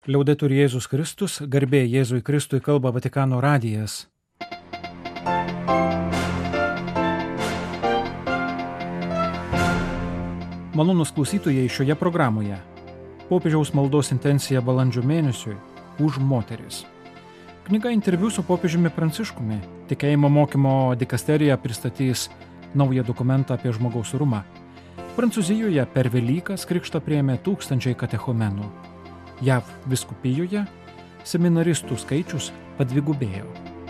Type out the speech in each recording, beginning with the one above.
Liaudetur Jėzus Kristus, garbė Jėzui Kristui, kalba Vatikano radijas. Malonūs klausytojai, šioje programoje popiežiaus maldos intencija balandžio mėnesiui už moteris. Knyga interviu su popiežiumi Pranciškumi. Tikėjimo mokymo dikasterija pristatys naują dokumentą apie žmogaus orumą. Prancūzijoje per Velykas krikštą priėmė tūkstančiai katechumenų. JAV vyskupijoje seminaristų skaičius padvigubėjo.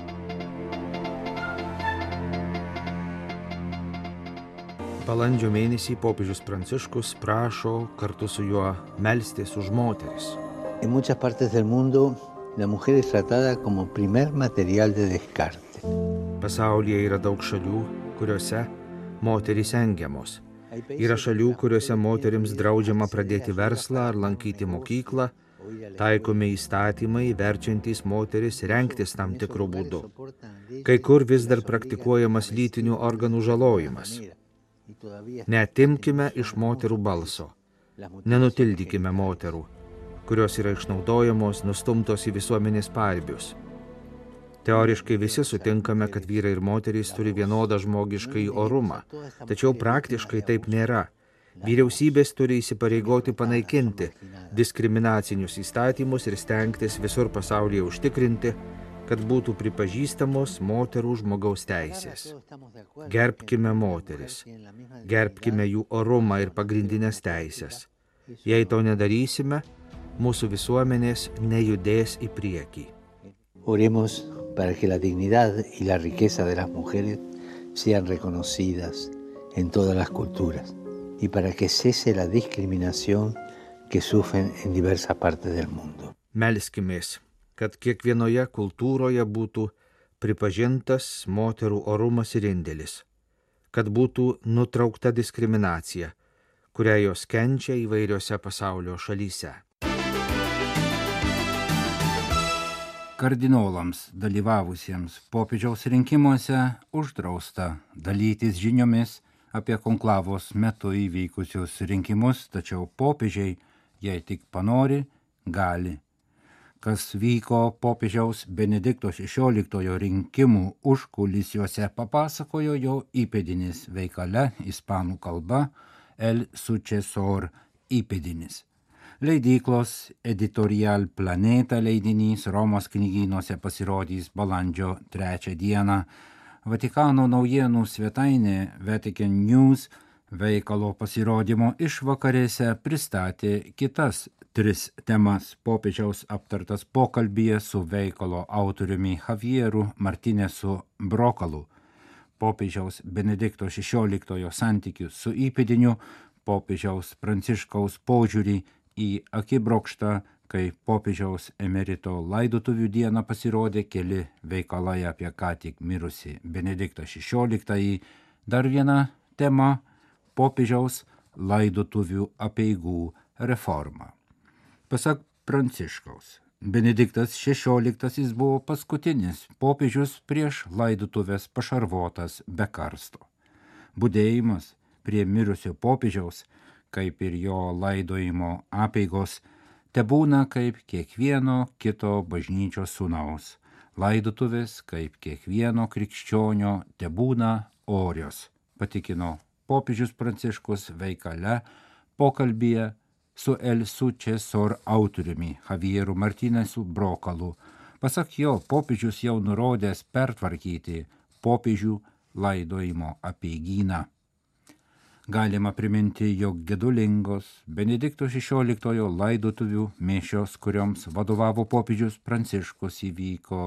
Balandžio mėnesį popiežius Pranciškus prašo kartu su juo melstis už moteris. En muchas partes del mundo, la mujer es tratada como primer material de descarte. Pasaulyje yra daug šalių, kuriuose moterys engiamos. Yra šalių, kuriuose moterims draudžiama pradėti verslą ar lankyti mokyklą, taikomi įstatymai, verčiantys moteris rengtis tam tikru būdu. Kai kur vis dar praktikuojamas lytinių organų žalojimas. Neatimkime iš moterų balso, nenutildykime moterų, kurios yra išnaudojamos, nustumtos į visuomenės paribius. Teoriškai visi sutinkame, kad vyrai ir moterys turi vienodą žmogiškai orumą, tačiau praktiškai taip nėra. Vyriausybės turi įsipareigoti panaikinti diskriminacinius įstatymus ir stengtis visur pasaulyje užtikrinti, kad būtų pripažįstamos moterų žmogaus teisės. Gerbkime moteris, gerbkime jų orumą ir pagrindinės teisės. Jei to nedarysime, mūsų visuomenės nejudės į priekį. Oremos para que la dignidad y la riqueza de las mujeres sean reconocidas en todas las culturas y para que cese la discriminación que sufren en diversas partes del mundo. Melskimės, kad kiekvienoje kultūroje būtų pripažintas moterų orumas ir indėlis, kad būtų nutraukta diskriminacija, kurią jos kenčia įvairiose pasaulio šalyse. Kardinolams dalyvavusiems popiežiaus rinkimuose uždrausta dalytis žiniomis apie konklavos metu įvykusius rinkimus, tačiau popiežiai, jei tik panori, gali. Kas vyko popiežiaus Benedikto XVI rinkimų užkulisiuose, papasakojo jo įpėdinis veikale ispanų kalba El Sucesor įpėdinis. Leidyklos Editorial Planeta leidinys Romos knygynuose pasirodys balandžio 3 dieną. Vatikano naujienų svetainė Vatican News veikalo pasirodymo išvakarėse pristatė kitas 3 temas popiežiaus aptartas pokalbyje su veikalo autoriumi Javieru Martinesu Brokalu, popiežiaus Benedikto XVI santykius su įpėdiniu, popiežiaus Pranciškaus požiūrį į akibrokštą, kai popiežiaus emerito laidotuvių dieną pasirodė keli veikalai apie ką tik mirusi Benediktą XVI. Dar viena tema – popiežiaus laidotuvių apeigų reforma. Pasak Pranciškaus, Benediktas XVI buvo paskutinis popiežius prieš laidotuvės pašarvotas be karsto. Budėjimas prie mirusio popiežiaus, kaip ir jo laidojimo apeigos, tebūna kaip kiekvieno kito bažnyčios sūnaus. Laidotuvės kaip kiekvieno krikščionio tebūna orios, patikino popiežius Pranciškus veikale pokalbyje su El Sucesor autoriumi Javieru Martinesu Brokalu. Pasak jo, popiežius jau nurodęs pertvarkyti popiežių laidojimo apeigyną. Galima priminti, jog gedulingos Benedikto XVI laidotuvių mišios, kurioms vadovavo popiežius Pranciškus, įvyko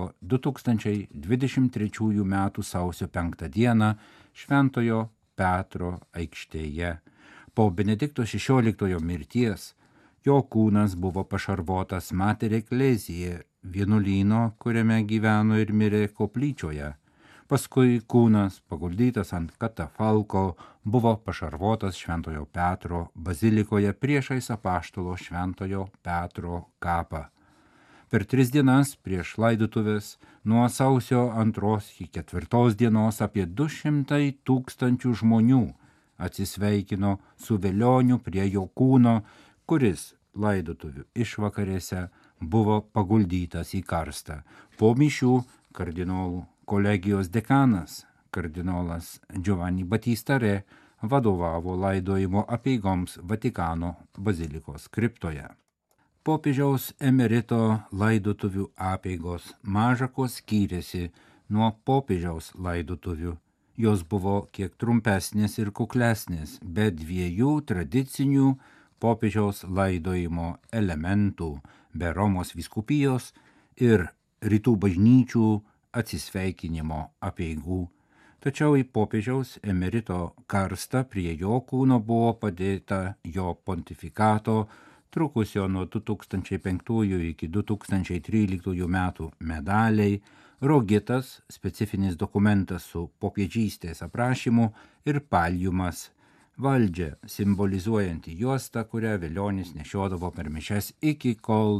2023 m. sausio 5 dieną Šventojo Petro aikštėje. Po Benedikto XVI mirties jo kūnas buvo pašarvotas Mater Ecclesiae vienuolyno, kuriame gyveno ir mirė koplyčioje. Paskui kūnas, paguldytas ant katafalko, buvo pašarvotas Šventojo Petro bazilikoje priešais apaštalo Šventojo Petro kapą. Per 3 dienas prieš laidotuvės nuo sausio 2 iki 4 dienos apie 200 000 žmonių atsisveikino su velioniu prie jo kūno, kuris laidotuvių išvakarėse buvo paguldytas į karstą. Po mišių kardinolų kolegijos dekanas, kardinolas Giovanni Battista Re, vadovavo laidojimo apeigoms Vatikano bazilikos kriptoje. Popiežiaus emerito laidotuvių apeigos maža kuo skyrėsi nuo popiežiaus laidotuvių. Jos buvo kiek trumpesnės ir kuklesnės, be dviejų tradicinių popiežiaus laidojimo elementų, be Romos vyskupijos ir rytų bažnyčių atsisveikinimo apeigų. Tačiau į popiežiaus emerito karstą prie jo kūno buvo padėta jo pontifikato trukusio nuo 2005 iki 2013 metų medaliai, rogitas, specifinis dokumentas su popiežystės aprašymu ir paljumas, valdžią simbolizuojanti juosta, kurią velionis nešiodavo per mišias iki kol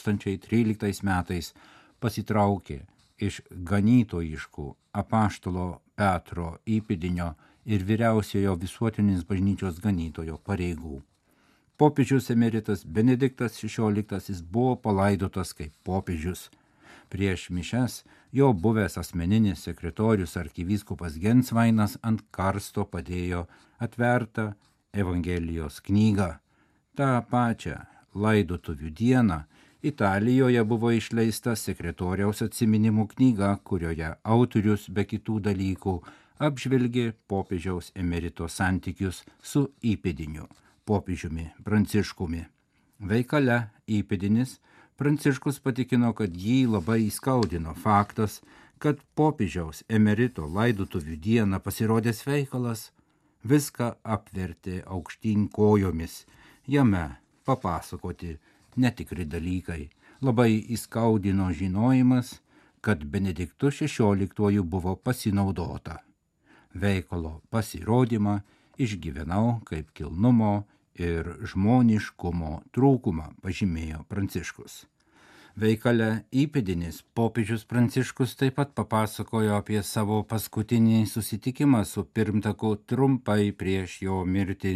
2013 metais pasitraukė iš ganytojiškų apaštalo Petro įpėdinio ir vyriausiojo visuotinės bažnyčios ganytojo pareigų. Popiežius emeritas Benediktas XVI buvo palaidotas kaip popiežius. Prieš mišias jo buvęs asmeninis sekretorius arkivyskupas Gensvainas ant karsto padėjo atvertą Evangelijos knygą. Ta pačią laidotuvių dieną Italijoje buvo išleista sekretoriaus atsiminimų knyga, kurioje autorius be kitų dalykų apžvelgė popiežiaus emerito santykius su įpėdiniu, popiežiumi Pranciškumi. Veikale įpėdinis Pranciškus patikino, kad jį labai įskaudino faktas, kad popiežiaus emerito laidotuvių dieną pasirodęs veikalas viską apvertė aukštyn kojomis, jame papasakoti netikri dalykai. Labai įskaudino žinojimas, kad Benediktu XVI buvo pasinaudota. Veikalo pasirodymą išgyvenau kaip kilnumo ir žmoniškumo trūkumą, pažymėjo Pranciškus. Veikale įpėdinis popiežius Pranciškus taip pat papasakojo apie savo paskutinį susitikimą su pirmtaku trumpai prieš jo mirtį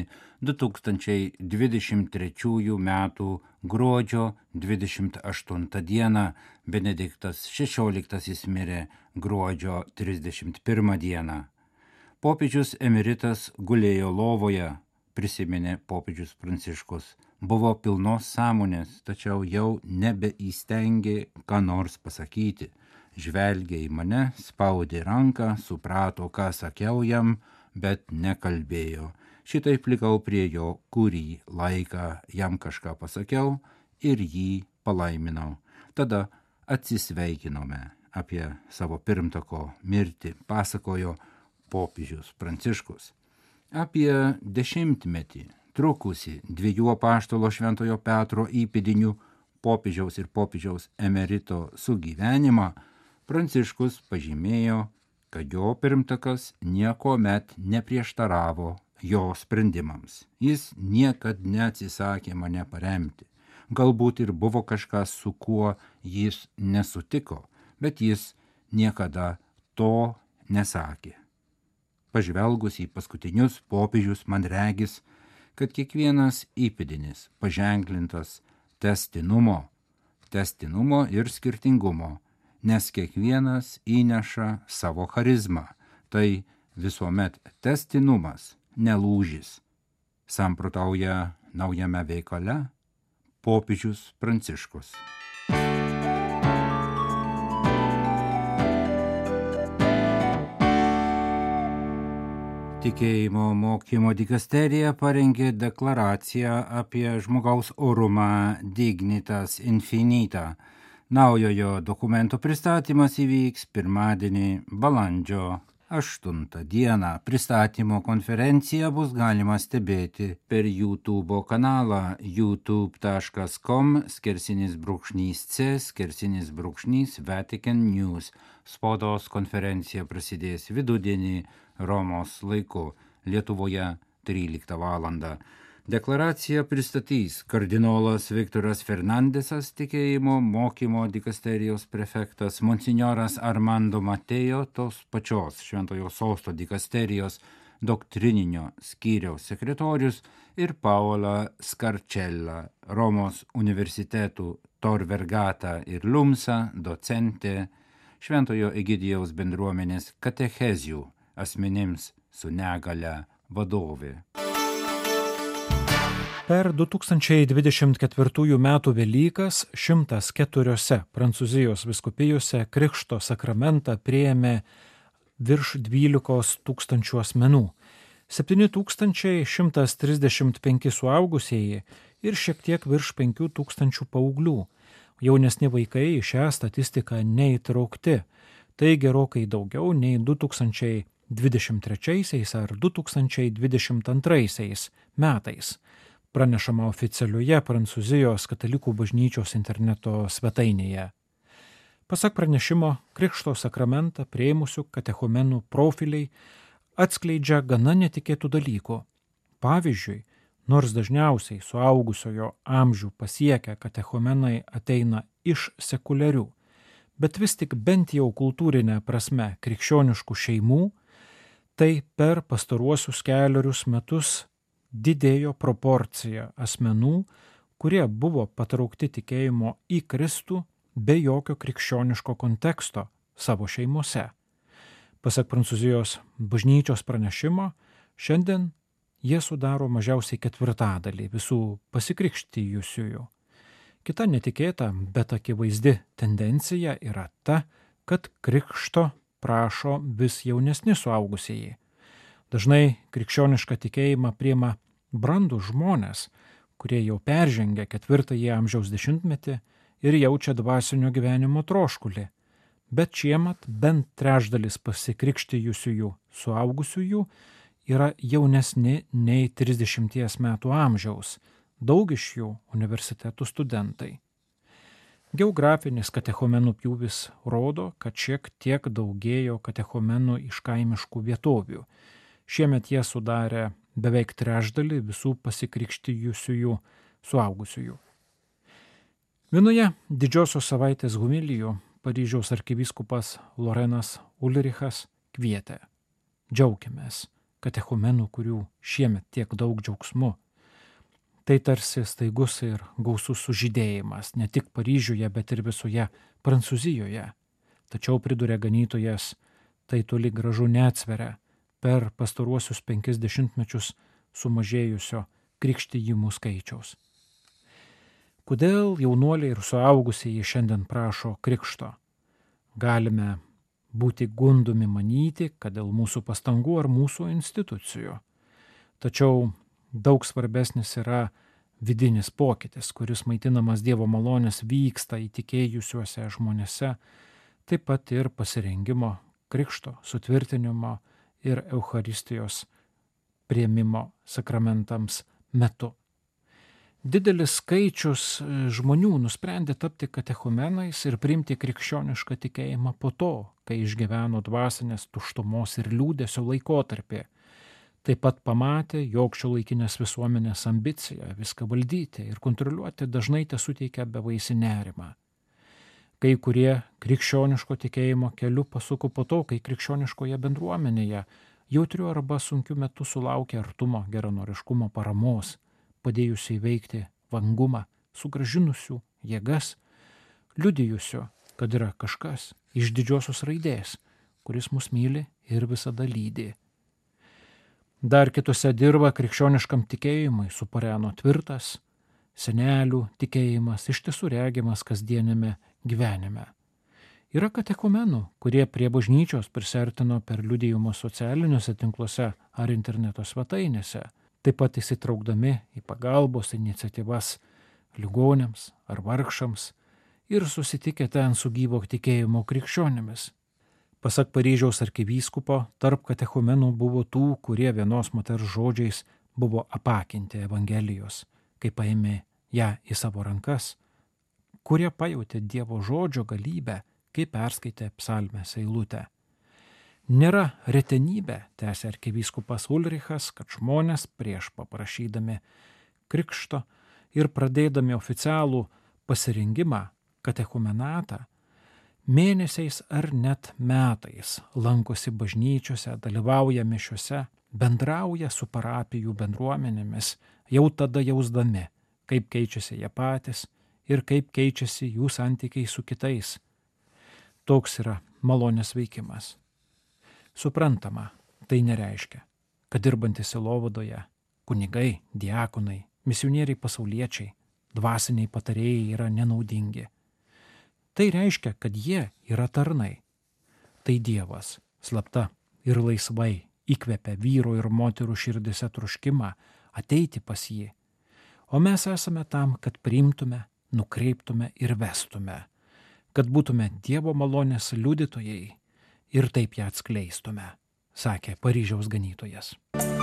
2023 metų gruodžio 28 dieną. Benediktas XVI mirė gruodžio 31 dieną. Popiežius emeritas gulėjo lovoje, prisiminė popiežius Pranciškus. Buvo pilnos sąmonės, tačiau jau nebeįstengė ką nors pasakyti. Žvelgė į mane, spaudė ranką, suprato, ką sakiau jam, bet nekalbėjo. Šitaip likau prie jo kurį laiką, jam kažką pasakiau ir jį palaiminau. Tada atsisveikinome. Apie savo pirmtako mirtį pasakojo popiežius Pranciškus. Apie 10-metį trukusi dviejų apaštalo Šventojo Petro įpėdinių popiežiaus ir popiežiaus emerito sugyvenimą Pranciškus pažymėjo, kad jo pirmtakas niekuomet neprieštaravo jo sprendimams. Jis niekad neatsisakė mane paremti. Galbūt ir buvo kažkas, su kuo jis nesutiko, bet jis niekada to nesakė. Pažvelgus į paskutinius popiežius, man regis, kad kiekvienas įpėdinis paženklintas tęstinumo ir skirtingumo, nes kiekvienas įneša savo charizmą. Tai visuomet tęstinumas, ne lūžis. Samprotauja naujame veikale popiežius Pranciškus. Tikėjimo mokymo dikasterija parengė deklaraciją apie žmogaus orumą Dignitas Infinita. Naujojo dokumento pristatymas įvyks pirmadienį balandžio 8 dieną. Pristatymo konferenciją bus galima stebėti per YouTube kanalą youtube.com/c/Vatican News. Spaudos konferencija prasidės vidudienį Romos laiku, Lietuvoje 13 val. Deklaraciją pristatys kardinolas Viktoras Fernandesas, tikėjimo mokymo dikasterijos prefektas, monsinjoras Armando Mateo, tos pačios Šventojo Sosto dikasterijos doktrininio skyriaus sekretorius, ir Paola Scarcella, Romos universitetų Tor Vergata ir Lumsa docentė, Šventojo Egidijaus bendruomenės katechezių asmenims su negale vadovė. Per 2024 metų Velykas 104 Prancūzijos vyskupijose Krikšto sakramentą priėmė virš 12 000 asmenų, 7135 suaugusieji ir šiek tiek virš 5000 paauglių. Jaunesni vaikai į šią statistiką neįtraukti, tai gerokai daugiau nei 2023 ar 2022 metais. Pranešama oficialioje Prancūzijos katalikų bažnyčios interneto svetainėje. Pasak pranešimo, Krikšto sakramentą priėmusių katechumenų profiliai atskleidžia gana netikėtų dalykų. Pavyzdžiui, nors dažniausiai suaugusiojo amžių pasiekę katechumenai ateina iš sekuliarių, bet vis tik bent jau kultūrinė prasme krikščioniškų šeimų, tai per pastaruosius kelerius metus didėjo proporcija asmenų, kurie buvo patraukti tikėjimo į Kristų be jokio krikščioniško konteksto savo šeimose. Pasak Prancūzijos bažnyčios pranešimo, šiandien jie sudaro mažiausiai 1/4 visų pasikrikštijusiųjų. Kita netikėta, bet akivaizdi tendencija yra ta, kad krikšto prašo vis jaunesni suaugusieji. Dažnai krikščionišką tikėjimą priima brandų žmonės, kurie jau peržengia 4 amžiaus dešimtmetį ir jaučia dvasinio gyvenimo troškulį, bet šiemet bent trečdalis pasikrikštijusiųjų suaugusiųjų yra jaunesni nei 30 metų amžiaus, daug iš jų universitetų studentai. Geografinis katechumenų pjūvis rodo, kad šiek tiek daugėjo katechumenų iš kaimiškų vietovių. Šiemet jie sudarė beveik trečdalį visų pasikrikštijusiųjų suaugusiųjų. Vienoje didžiosios savaitės homilijų Paryžiaus arkivyskupas Lorenas Ulrichas kvietė: džiaukimės katechumenų, kurių šiemet tiek daug džiaugsmu. Tai tarsi staigus ir gausus sužydėjimas ne tik Paryžiuje, bet ir visoje Prancūzijoje. Tačiau, priduria ganytojas, tai toli gražu neatsveria per pastaruosius 50 mečius sumažėjusio krikštijimų skaičiaus. Kodėl jaunuoliai ir suaugusieji šiandien prašo krikšto? Galime būti gundomi manyti, kad dėl mūsų pastangų ar mūsų institucijų. Tačiau daug svarbesnis yra vidinis pokytis, kuris maitinamas Dievo malonės vyksta įtikėjusiuose žmonėse, taip pat ir pasirengimo krikšto, sutvirtinimo ir Eucharistijos priėmimo sakramentams metu. Didelis skaičius žmonių nusprendė tapti katechumenais ir priimti krikščionišką tikėjimą po to, kai išgyveno dvasinės tuštumos ir liūdesio laikotarpį. Taip pat pamatė, jog šiuolaikinės visuomenės ambicija viską valdyti ir kontroliuoti dažnai tesuteikia bevaisį nerimą. Kai kurie krikščioniško tikėjimo keliu pasuko po to, kai krikščioniškoje bendruomenėje jautriu arba sunkiu metu sulaukė artumo, geranoriškumo, paramos, padėjusių įveikti vangumą, sugrąžinusių jėgas, liudijusių, kad yra kažkas iš didžiosios raidės, kuris mus myli ir visada lydi. Dar kitose dirba krikščioniškam tikėjimui supareno tvirtas, senelių tikėjimas iš tiesų regimas kasdienėme gyvenime. Yra katechumenų, kurie prie bažnyčios prisertino per liudijimus socialiniuose tinkluose ar interneto svetainėse, taip pat įsitraukdami į pagalbos iniciatyvas ligoniams ar vargšams ir susitikę ten su gyvo tikėjimo krikščionimis. Pasak Paryžiaus arkivyskupo, tarp katechumenų buvo tų, kurie vienos moters žodžiais buvo apakinti Evangelijos, kai paėmė ją į savo rankas, kurie pajautė Dievo žodžio galybę, kai perskaitė psalmės eilutę. Nėra retenybė, tęsė arkivyskupas Ulrichas, kad žmonės prieš paprašydami krikšto ir pradėdami oficialų pasirengimą katechumenatą mėnesiais ar net metais lankosi bažnyčiose, dalyvauja mišiose, bendrauja su parapijų bendruomenėmis, jau tada jausdami, kaip keičiasi jie patys ir kaip keičiasi jų santykiai su kitais. Toks yra malonės veikimas. Suprantama, tai nereiškia, kad dirbantys sielovadoje, kunigai, diakonai, misionieriai pasauliečiai, dvasiniai patarėjai yra nenaudingi. Tai reiškia, kad jie yra tarnai. Tai Dievas, slapta ir laisvai, įkvepia vyro ir moterų širdise troškimą ateiti pas jį. O mes esame tam, kad priimtume, nukreiptume ir vestume, kad būtume Dievo malonės liudytojai ir taip ją atskleistume, sakė Paryžiaus ganytojas.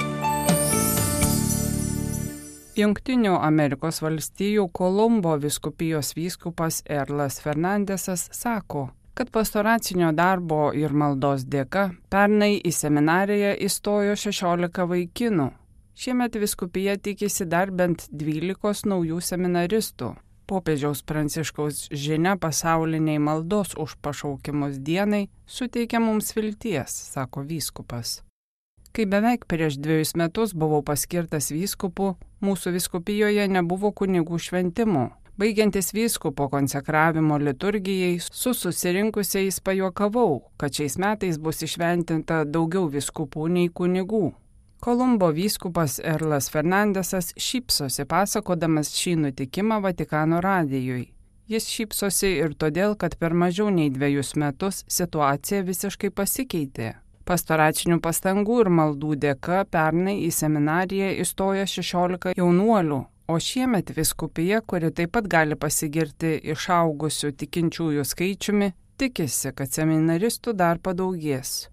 Jungtinių Amerikos valstijų Kolumbo vyskupijos vyskupas Erlas Fernandesas sako, kad pastoracinio darbo ir maldos dėka pernai į seminariją įstojo 16 vaikinų. Šiemet vyskupija tikisi dar bent 12 naujų seminaristų. Popiežiaus Pranciškaus žinia pasauliniai maldos už pašaukimus dienai suteikia mums vilties, sako vyskupas. Kai beveik prieš 2 metus buvau paskirtas vyskupu, mūsų vyskupijoje nebuvo kunigų šventimų. Baigiantis vyskupo konsekravimo liturgijai, su susirinkusiais pajuokavau, kad šiais metais bus išventinta daugiau vyskupų nei kunigų. Kolumbo vyskupas Erlas Fernandesas šypsosi pasakodamas šį nutikimą Vatikano radijui. Jis šypsosi ir todėl, kad per mažiau nei 2 metus situacija visiškai pasikeitė. Pastoracinių pastangų ir maldų dėka pernai į seminariją įstojo 16 jaunuolių, o šiemet vyskupija, kuri taip pat gali pasigirti išaugusių tikinčiųjų skaičiumi, tikisi, kad seminaristų dar padaugės.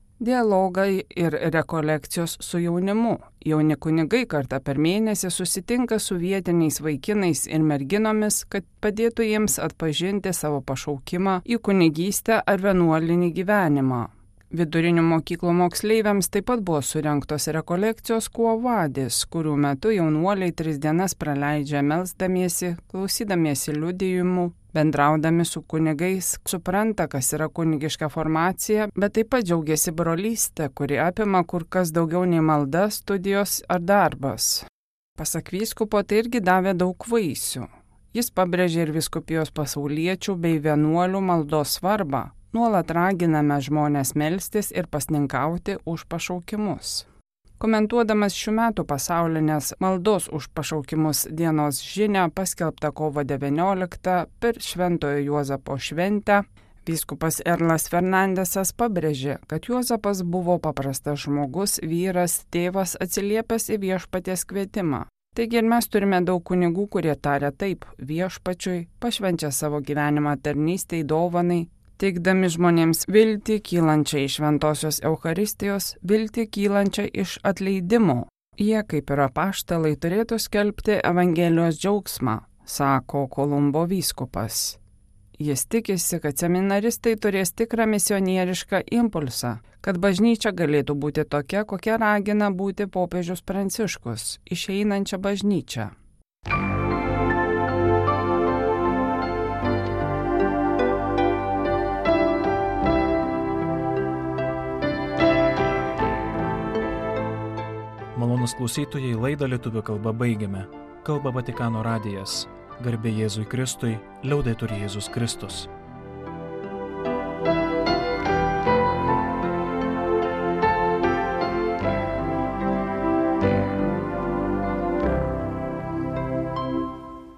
Dialogai ir rekolekcijos su jaunimu. Jauni kunigai kartą per mėnesį susitinka su vietiniais vaikinais ir merginomis, kad padėtų jiems atpažinti savo pašaukimą į kunigystę ar vienuolinį gyvenimą. Vidurinių mokyklų moksleiviams taip pat buvo surengtos rekolekcijos Quo Vadis, kurių metu jaunuoliai 3 dienas praleidžia melsdamiesi, klausydamiesi liudijimų, bendraudami su kunigais, supranta, kas yra kunigiška formacija, bet taip pat džiaugiasi brolystė, kuri apima kur kas daugiau nei malda, studijos ar darbas. Pasak vyskupo, tai irgi davė daug vaisių. Jis pabrėžė ir vyskupijos pasauliečių bei vienuolių maldos svarbą. Nuolat raginame žmonės melstis ir pasninkauti už pašaukimus. Komentuodamas šių metų pasaulinės maldos už pašaukimus dienos žinią paskelbtą kovo 19 per Šventojo Juozapo šventę, vyskupas Erlas Fernandesas pabrėžė, kad Juozapas buvo paprastas žmogus, vyras, tėvas atsiliepęs į viešpaties kvietimą. Taigi ir mes turime daug kunigų, kurie taria taip viešpačiui, pašvenčia savo gyvenimą tarnystei dovanai, teikdami žmonėms viltį kylančią iš šventosios Eucharistijos, viltį kylančią iš atleidimo. Jie, kaip ir apaštalai, turėtų skelbti Evangelijos džiaugsmą, sako Kolumbo vyskupas. Jis tikisi, kad seminaristai turės tikrą misionierišką impulsą, kad bažnyčia galėtų būti tokia, kokia ragina būti popiežius Pranciškus, išeinančią bažnyčią. Malonūs klausytojai, laidą lietuvių kalba baigiame. Kalba Vatikano radijas. Garbė Jėzui Kristui, liaudetur Jėzus Kristus.